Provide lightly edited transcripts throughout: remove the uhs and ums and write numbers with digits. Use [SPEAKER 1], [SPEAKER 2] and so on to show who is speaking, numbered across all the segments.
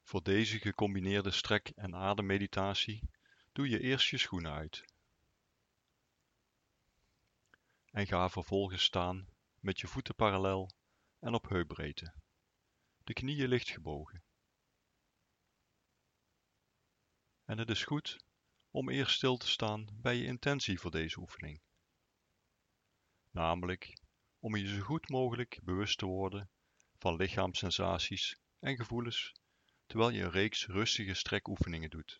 [SPEAKER 1] Voor deze gecombineerde strek- en ademmeditatie doe je eerst je schoenen uit en ga vervolgens staan met je voeten parallel en op heupbreedte, de knieën licht gebogen. En het is goed om eerst stil te staan bij je intentie voor deze oefening, namelijk om je zo goed mogelijk bewust te worden van lichaamssensaties en gevoelens terwijl je een reeks rustige strekoefeningen doet.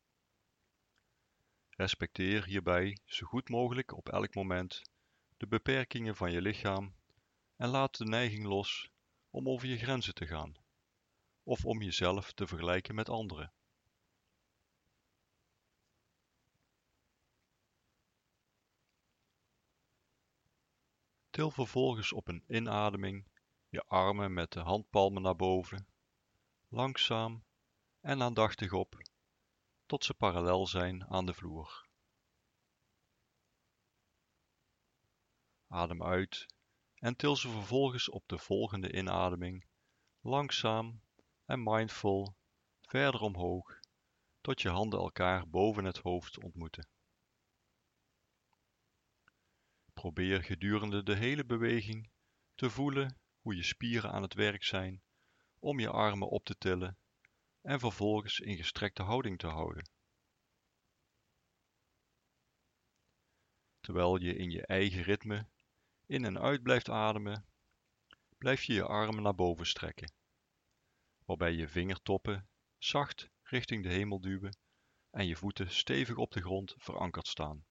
[SPEAKER 1] Respecteer hierbij zo goed mogelijk op elk moment de beperkingen van je lichaam en laat de neiging los om over je grenzen te gaan of om jezelf te vergelijken met anderen. Til vervolgens op een inademing je armen met de handpalmen naar boven, langzaam en aandachtig op, tot ze parallel zijn aan de vloer. Adem uit en til ze vervolgens op de volgende inademing langzaam en mindful verder omhoog, tot je handen elkaar boven het hoofd ontmoeten. Probeer gedurende de hele beweging te voelen hoe je spieren aan het werk zijn om je armen op te tillen en vervolgens in gestrekte houding te houden. Terwijl je in je eigen ritme in en uit blijft ademen, blijf je je armen naar boven strekken, waarbij je vingertoppen zacht richting de hemel duwen en je voeten stevig op de grond verankerd staan.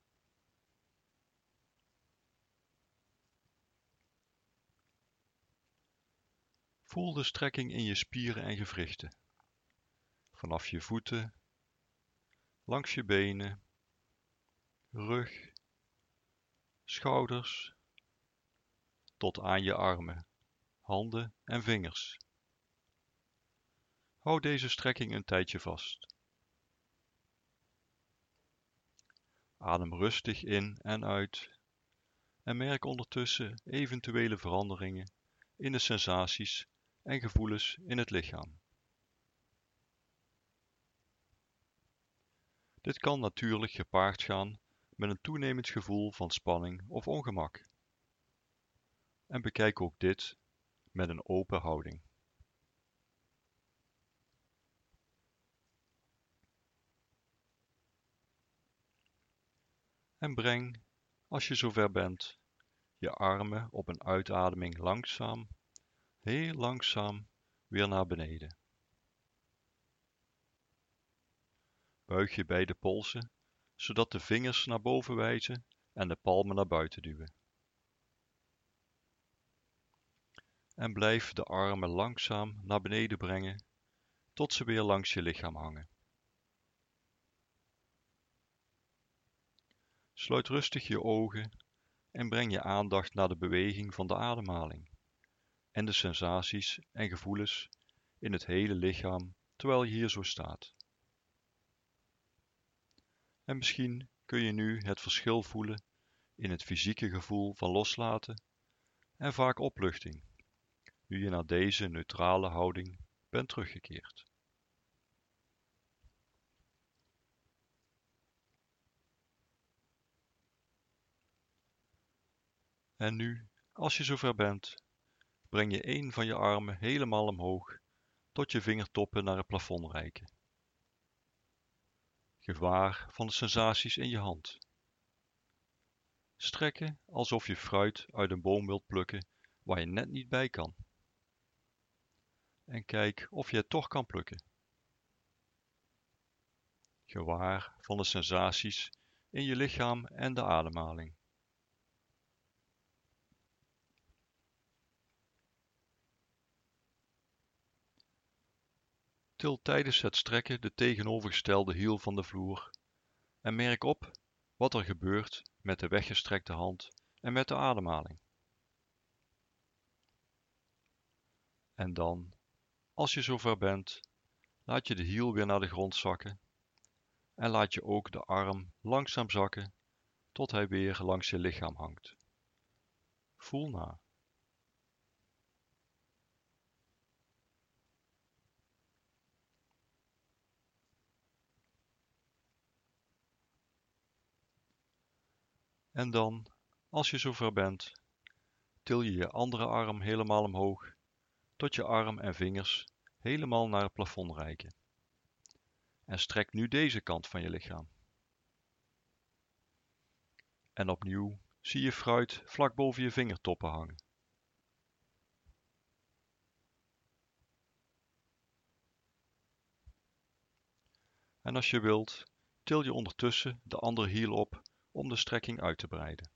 [SPEAKER 1] Voel de strekking in je spieren en gewrichten, vanaf je voeten, langs je benen, rug, schouders, tot aan je armen, handen en vingers. Hou deze strekking een tijdje vast. Adem rustig in en uit en merk ondertussen eventuele veranderingen in de sensaties en gevoelens in het lichaam. Dit kan natuurlijk gepaard gaan met een toenemend gevoel van spanning of ongemak. En bekijk ook dit met een open houding. En breng, als je zover bent, je armen op een uitademing langzaam, heel langzaam weer naar beneden. Buig je beide polsen, zodat de vingers naar boven wijzen en de palmen naar buiten duwen. En blijf de armen langzaam naar beneden brengen, tot ze weer langs je lichaam hangen. Sluit rustig je ogen en breng je aandacht naar de beweging van de ademhaling en de sensaties en gevoelens in het hele lichaam terwijl je hier zo staat. En misschien kun je nu het verschil voelen in het fysieke gevoel van loslaten en vaak opluchting, nu je naar deze neutrale houding bent teruggekeerd. En nu, als je zover bent, breng je een van je armen helemaal omhoog tot je vingertoppen naar het plafond reiken. Gewaar van de sensaties in je hand. Strekken alsof je fruit uit een boom wilt plukken waar je net niet bij kan. En kijk of je het toch kan plukken. Gewaar van de sensaties in je lichaam en de ademhaling. Til tijdens het strekken de tegenovergestelde hiel van de vloer en merk op wat er gebeurt met de weggestrekte hand en met de ademhaling. En dan, als je zover bent, laat je de hiel weer naar de grond zakken en laat je ook de arm langzaam zakken tot hij weer langs je lichaam hangt. Voel na. En dan, als je zover bent, til je je andere arm helemaal omhoog, tot je arm en vingers helemaal naar het plafond reiken. En strek nu deze kant van je lichaam. En opnieuw zie je fruit vlak boven je vingertoppen hangen. En als je wilt, til je ondertussen de andere hiel op om de strekking uit te breiden.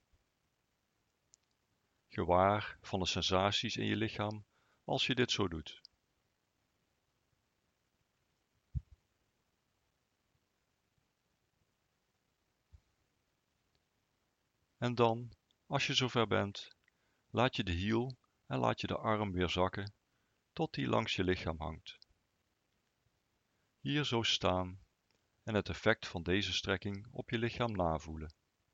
[SPEAKER 1] Gewaar van de sensaties in je lichaam als je dit zo doet. En dan, als je zover bent, laat je de hiel en laat je de arm weer zakken tot die langs je lichaam hangt. Hier zo staan en het effect van deze strekking op je lichaam navoelen.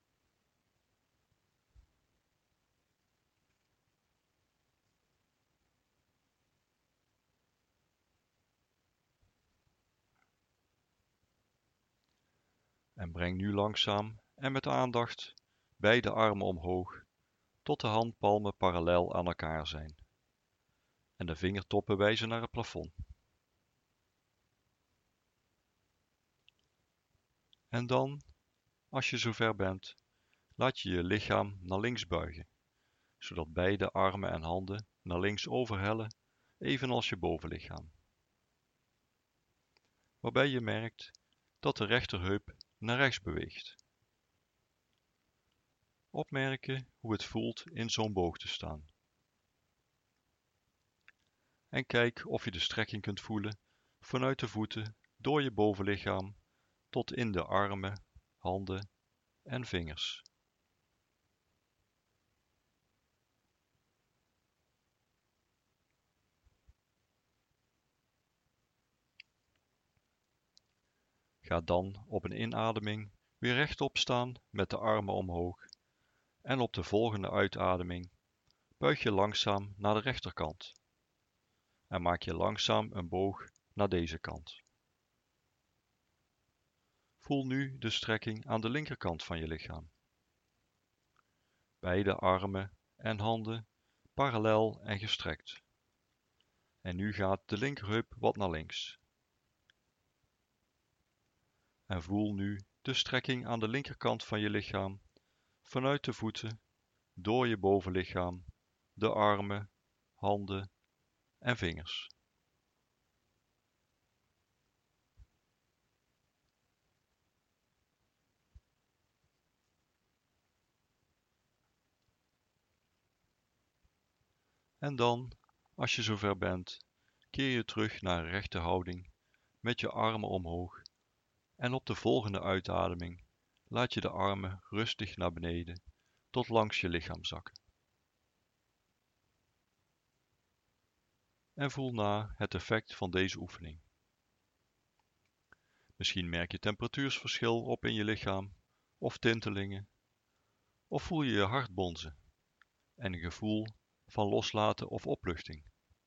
[SPEAKER 1] En breng nu langzaam en met aandacht beide armen omhoog tot de handpalmen parallel aan elkaar zijn en de vingertoppen wijzen naar het plafond. En dan, als je zover bent, laat je je lichaam naar links buigen, zodat beide armen en handen naar links overhellen, evenals je bovenlichaam. Waarbij je merkt dat de rechterheup naar rechts beweegt. Opmerken hoe het voelt in zo'n boog te staan. En kijk of je de strekking kunt voelen vanuit de voeten door je bovenlichaam tot in de armen, handen en vingers. Ga dan op een inademing weer rechtop staan met de armen omhoog en op de volgende uitademing buig je langzaam naar de rechterkant en maak je langzaam een boog naar deze kant. Voel nu de strekking aan de linkerkant van je lichaam. Beide armen en handen parallel en gestrekt. En nu gaat de linkerheup wat naar links. En voel nu de strekking aan de linkerkant van je lichaam, vanuit de voeten, door je bovenlichaam, de armen, handen en vingers. En dan, als je zover bent, keer je terug naar een rechte houding met je armen omhoog en op de volgende uitademing laat je de armen rustig naar beneden tot langs je lichaam zakken. En voel na het effect van deze oefening. Misschien merk je temperatuursverschil op in je lichaam of tintelingen, of voel je je hart bonzen en een gevoel van loslaten of opluchting.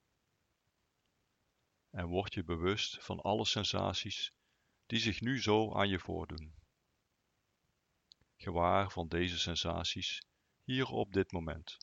[SPEAKER 1] En word je bewust van alle sensaties die zich nu zo aan je voordoen. Gewaar van deze sensaties hier op dit moment.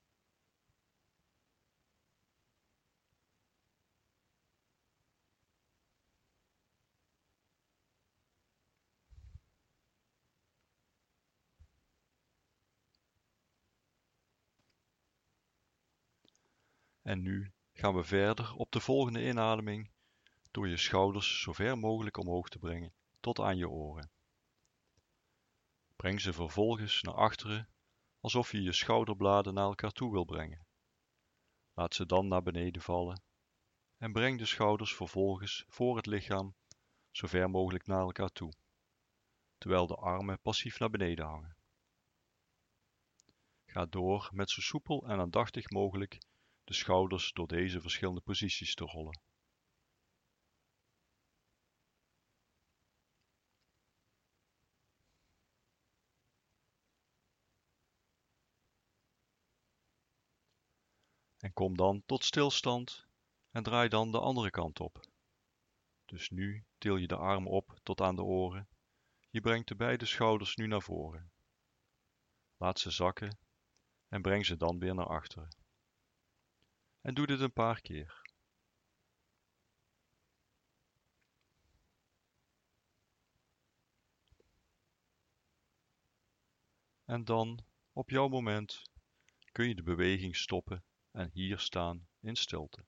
[SPEAKER 1] En nu gaan we verder op de volgende inademing door je schouders zo ver mogelijk omhoog te brengen tot aan je oren. Breng ze vervolgens naar achteren alsof je je schouderbladen naar elkaar toe wil brengen. Laat ze dan naar beneden vallen en breng de schouders vervolgens voor het lichaam zo ver mogelijk naar elkaar toe, terwijl de armen passief naar beneden hangen. Ga door met zo soepel en aandachtig mogelijk de schouders door deze verschillende posities te rollen. En kom dan tot stilstand en draai dan de andere kant op. Dus nu til je de armen op tot aan de oren. Je brengt de beide schouders nu naar voren. Laat ze zakken en breng ze dan weer naar achteren. En doe dit een paar keer. En dan, op jouw moment, kun je de beweging stoppen en hier staan in stilte.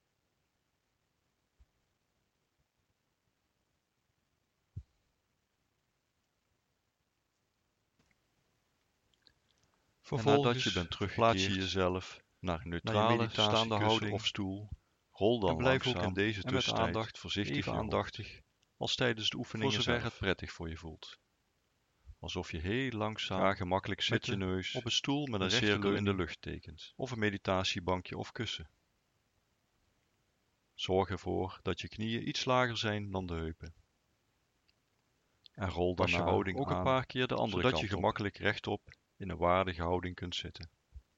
[SPEAKER 1] Vervolgens, nadat je bent teruggekeerd, je jezelf naar een neutrale staande houding of stoel. Rol dan en blijf ook in deze tussentijd met aandacht voorzichtig even aandachtig als tijdens de oefeningen voor zover het prettig voor je voelt. Alsof je heel langzaam, ga gemakkelijk zitten, met je neus op een stoel met een cirkel in de lucht tekent, of een meditatiebankje of kussen. Zorg ervoor dat je knieën iets lager zijn dan de heupen. En rol daarna je houding ook een paar keer de andere kant op, zodat je gemakkelijk rechtop in een waardige houding kunt zitten.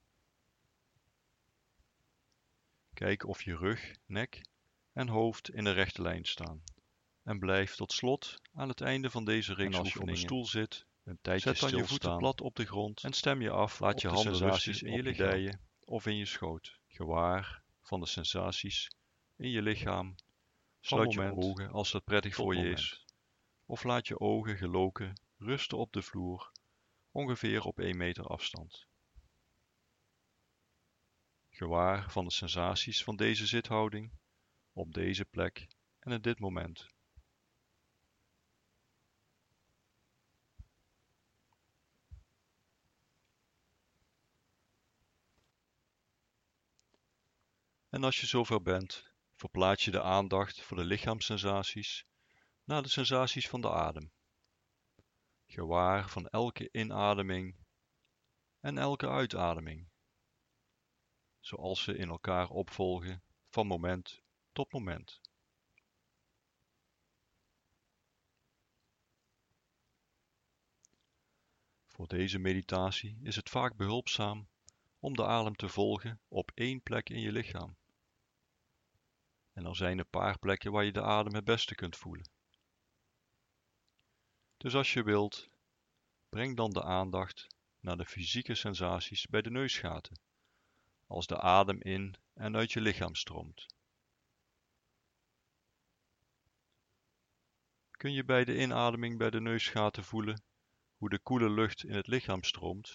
[SPEAKER 1] Kijk of je rug, nek en hoofd in een rechte lijn staan. En blijf tot slot aan het einde van deze reeks oefeningen, als je op een stoel zit, een tijdje zet dan je voeten plat op de grond en stem je af. Laat je handen rusten in je dijen of in je schoot. Gewaar van de sensaties in je lichaam. Sluit je ogen als dat prettig voor je is. Of laat je ogen geloken rusten op de vloer, ongeveer op 1 meter afstand. Gewaar van de sensaties van deze zithouding, op deze plek en in dit moment. En als je zover bent, verplaats je de aandacht voor de lichaamssensaties naar de sensaties van de adem. Gewaar van elke inademing en elke uitademing, zoals ze in elkaar opvolgen van moment tot moment. Voor deze meditatie is het vaak behulpzaam om de adem te volgen op 1 plek in je lichaam. En er zijn een paar plekken waar je de adem het beste kunt voelen. Dus als je wilt, breng dan de aandacht naar de fysieke sensaties bij de neusgaten, als de adem in en uit je lichaam stroomt. Kun je bij de inademing bij de neusgaten voelen hoe de koele lucht in het lichaam stroomt?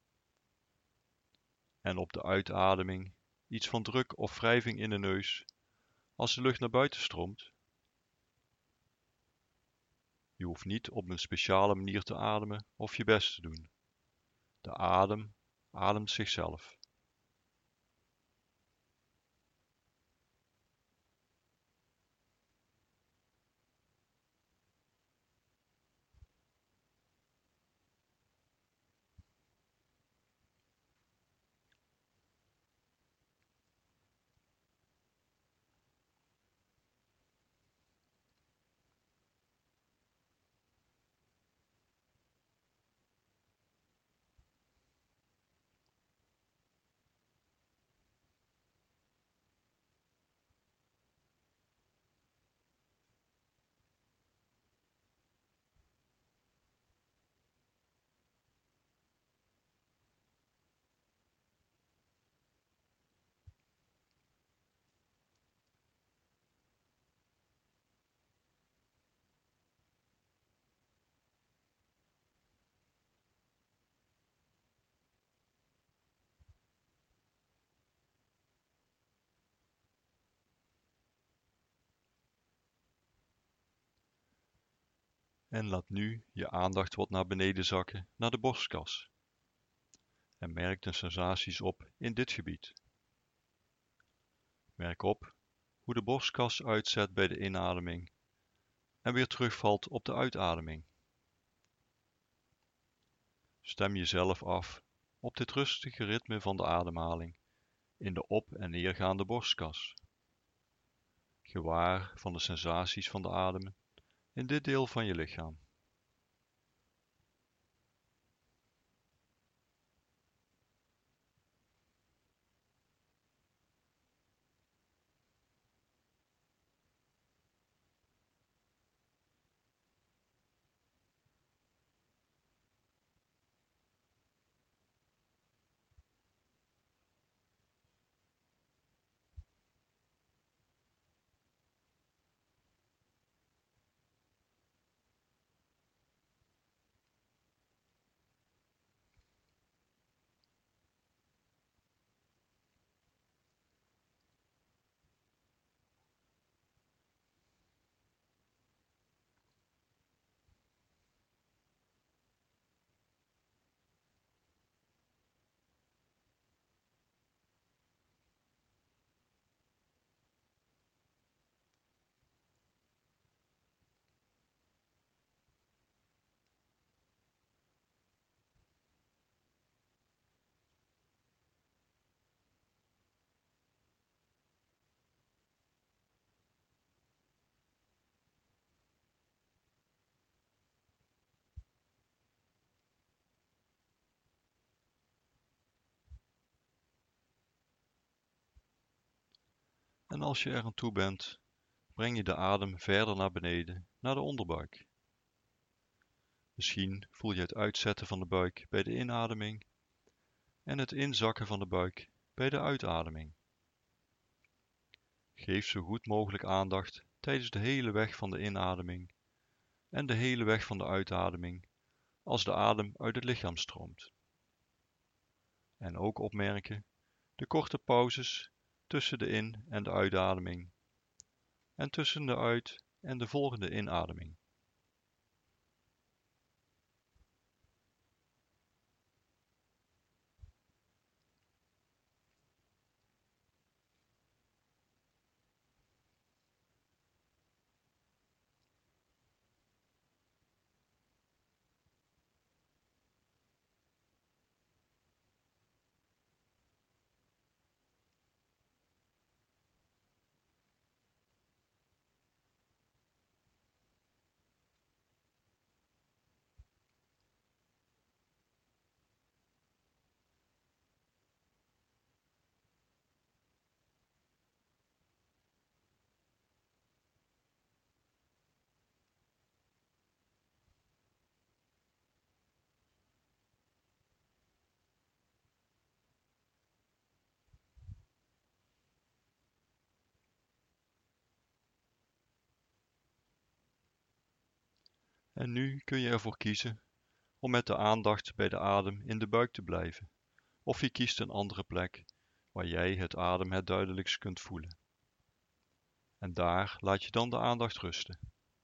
[SPEAKER 1] En op de uitademing iets van druk of wrijving in de neus als de lucht naar buiten stroomt? Je hoeft niet op een speciale manier te ademen of je best te doen. De adem ademt zichzelf. En laat nu je aandacht wat naar beneden zakken naar de borstkas. En merk de sensaties op in dit gebied. Merk op hoe de borstkas uitzet bij de inademing en weer terugvalt op de uitademing. Stem jezelf af op dit rustige ritme van de ademhaling in de op- en neergaande borstkas. Gewaar van de sensaties van de ademen in dit deel van je lichaam. En als je er aan toe bent, breng je de adem verder naar beneden, naar de onderbuik. Misschien voel je het uitzetten van de buik bij de inademing en het inzakken van de buik bij de uitademing. Geef zo goed mogelijk aandacht tijdens de hele weg van de inademing en de hele weg van de uitademing als de adem uit het lichaam stroomt. En ook opmerken de korte pauzes tussen de in- en de uitademing en tussen de uit- en de volgende inademing. En nu kun je ervoor kiezen om met de aandacht bij de adem in de buik te blijven, of je kiest een andere plek waar jij het adem het duidelijkst kunt voelen. En daar laat je dan de aandacht rusten.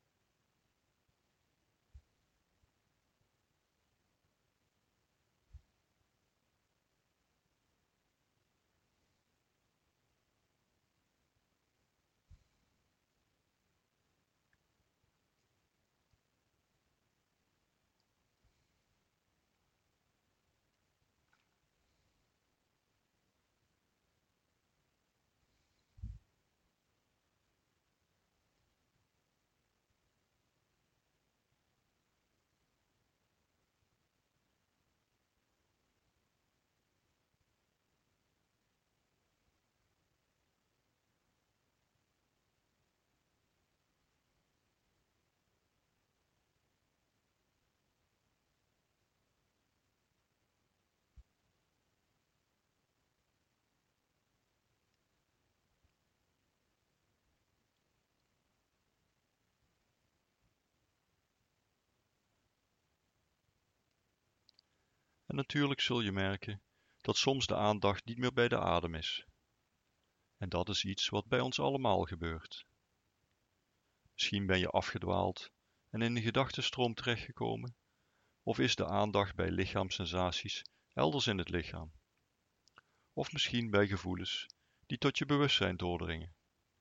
[SPEAKER 1] En natuurlijk zul je merken dat soms de aandacht niet meer bij de adem is. En dat is iets wat bij ons allemaal gebeurt. Misschien ben je afgedwaald en in een gedachtenstroom terechtgekomen, of is de aandacht bij lichaamssensaties elders in het lichaam, of misschien bij gevoelens die tot je bewustzijn doordringen.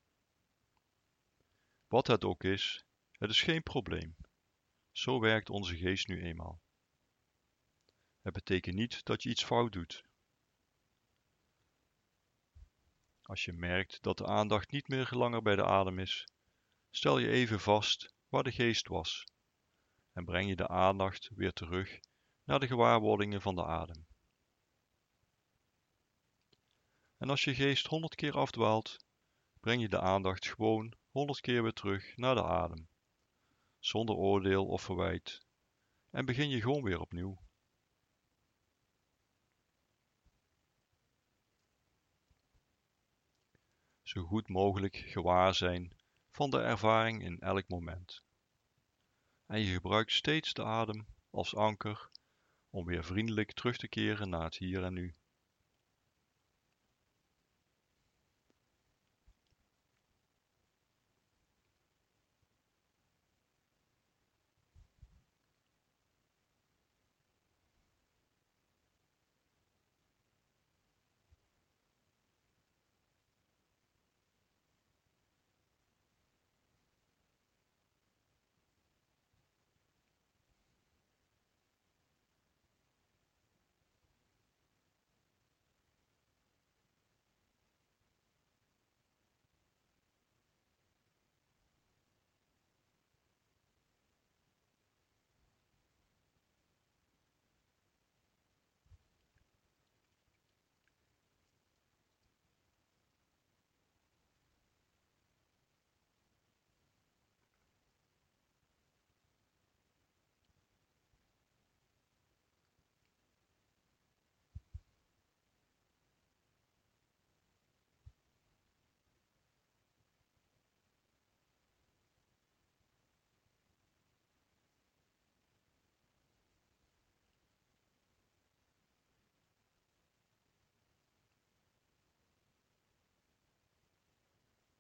[SPEAKER 1] Wat het ook is, het is geen probleem. Zo werkt onze geest nu eenmaal. Het betekent niet dat je iets fout doet. Als je merkt dat de aandacht niet meer langer bij de adem is, stel je even vast waar de geest was en breng je de aandacht weer terug naar de gewaarwordingen van de adem. En als je geest 100 keer afdwaalt, breng je de aandacht gewoon 100 keer weer terug naar de adem, zonder oordeel of verwijt, en begin je gewoon weer opnieuw. Zo goed mogelijk gewaar zijn van de ervaring in elk moment. En je gebruikt steeds de adem als anker om weer vriendelijk terug te keren naar het hier en nu.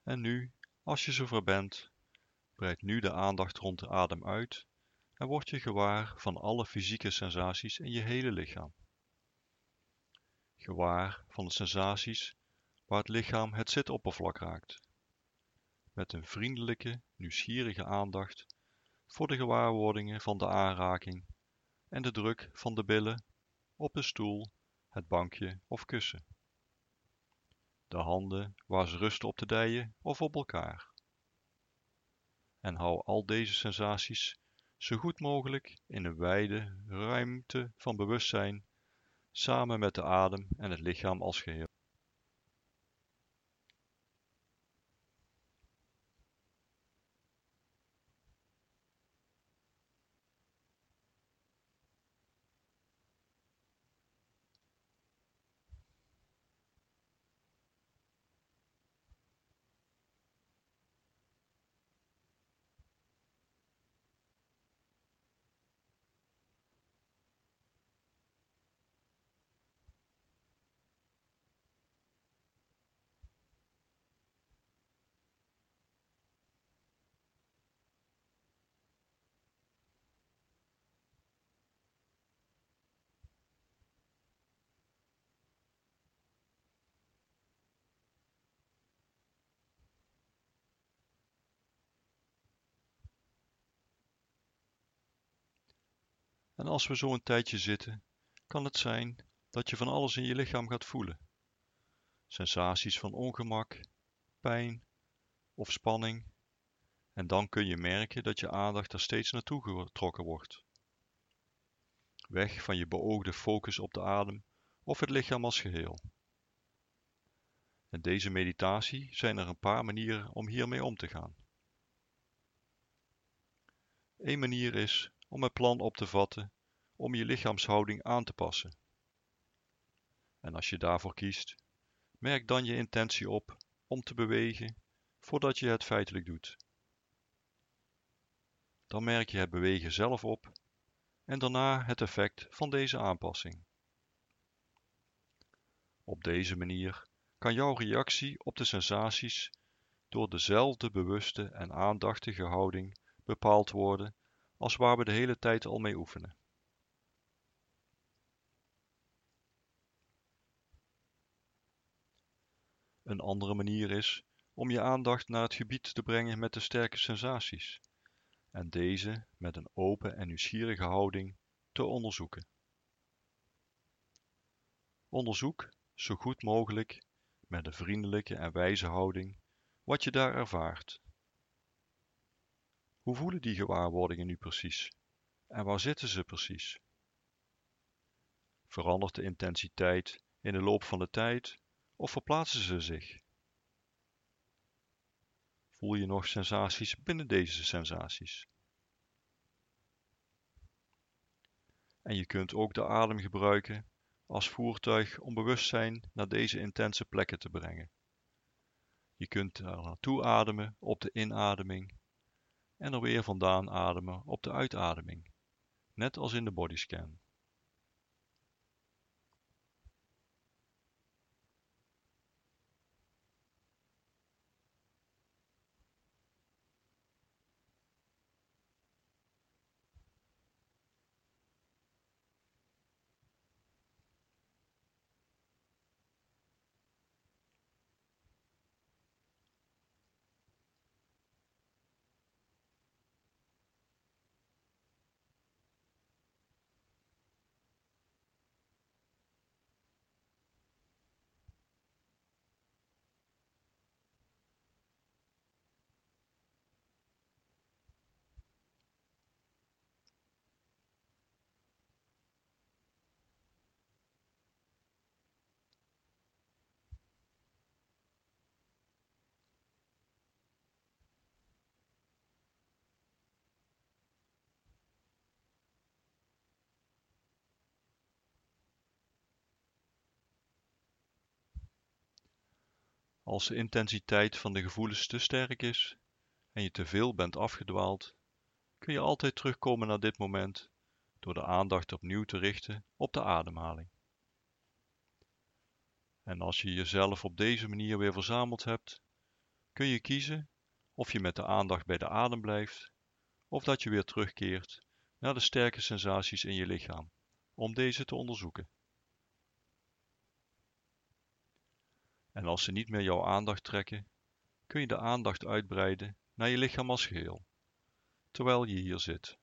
[SPEAKER 1] En nu, als je zover bent, breid nu de aandacht rond de adem uit en word je gewaar van alle fysieke sensaties in je hele lichaam. Gewaar van de sensaties waar het lichaam het zitoppervlak raakt. Met een vriendelijke, nieuwsgierige aandacht voor de gewaarwordingen van de aanraking en de druk van de billen op de stoel, het bankje of kussen. De handen waar ze rusten op de dijen of op elkaar. En hou al deze sensaties zo goed mogelijk in een wijde ruimte van bewustzijn samen met de adem en het lichaam als geheel. En als we zo een tijdje zitten, kan het zijn dat je van alles in je lichaam gaat voelen. Sensaties van ongemak, pijn of spanning. En dan kun je merken dat je aandacht er steeds naartoe getrokken wordt. Weg van je beoogde focus op de adem of het lichaam als geheel. In deze meditatie zijn er een paar manieren om hiermee om te gaan. Eén manier is om het plan op te vatten om je lichaamshouding aan te passen. En als je daarvoor kiest, merk dan je intentie op om te bewegen voordat je het feitelijk doet. Dan merk je het bewegen zelf op en daarna het effect van deze aanpassing. Op deze manier kan jouw reactie op de sensaties door dezelfde bewuste en aandachtige houding bepaald worden als waar we de hele tijd al mee oefenen. Een andere manier is om je aandacht naar het gebied te brengen met de sterke sensaties en deze met een open en nieuwsgierige houding te onderzoeken. Onderzoek zo goed mogelijk met een vriendelijke en wijze houding wat je daar ervaart. Hoe voelen die gewaarwordingen nu precies? En waar zitten ze precies? Verandert de intensiteit in de loop van de tijd of verplaatsen ze zich? Voel je nog sensaties binnen deze sensaties? En je kunt ook de adem gebruiken als voertuig om bewustzijn naar deze intense plekken te brengen. Je kunt er naartoe ademen op de inademing en er weer vandaan ademen op de uitademing, net als in de bodyscan. Als de intensiteit van de gevoelens te sterk is en je te veel bent afgedwaald, kun je altijd terugkomen naar dit moment door de aandacht opnieuw te richten op de ademhaling. En als je jezelf op deze manier weer verzameld hebt, kun je kiezen of je met de aandacht bij de adem blijft of dat je weer terugkeert naar de sterke sensaties in je lichaam om deze te onderzoeken. En als ze niet meer jouw aandacht trekken, kun je de aandacht uitbreiden naar je lichaam als geheel, terwijl je hier zit.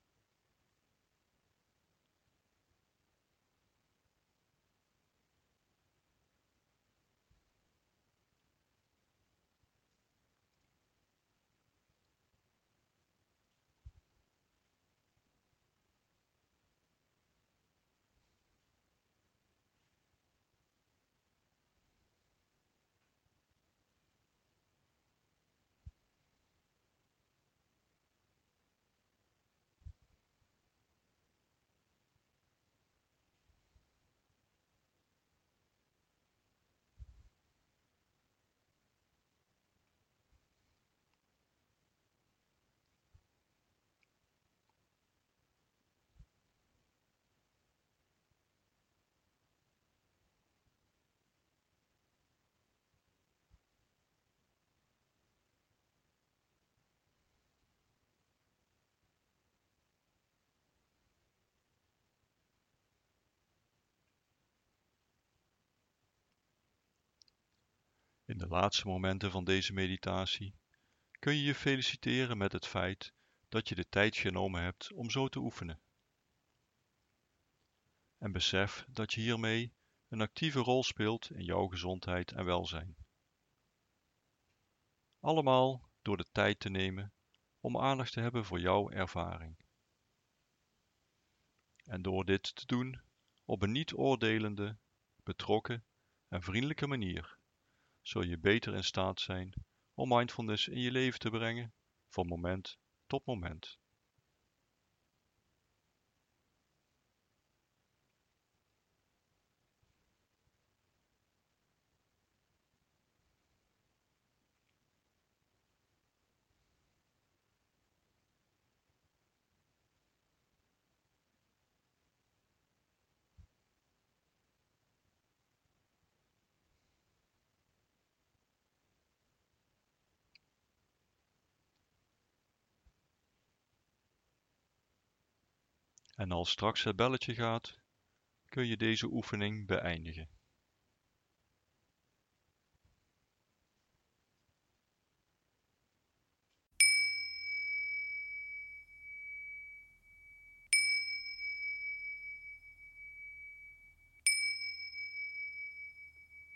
[SPEAKER 1] In de laatste momenten van deze meditatie kun je je feliciteren met het feit dat je de tijd genomen hebt om zo te oefenen. En besef dat je hiermee een actieve rol speelt in jouw gezondheid en welzijn. Allemaal door de tijd te nemen om aandacht te hebben voor jouw ervaring. En door dit te doen op een niet oordelende, betrokken en vriendelijke manier, zul je beter in staat zijn om mindfulness in je leven te brengen van moment tot moment. En als straks het belletje gaat, kun je deze oefening beëindigen.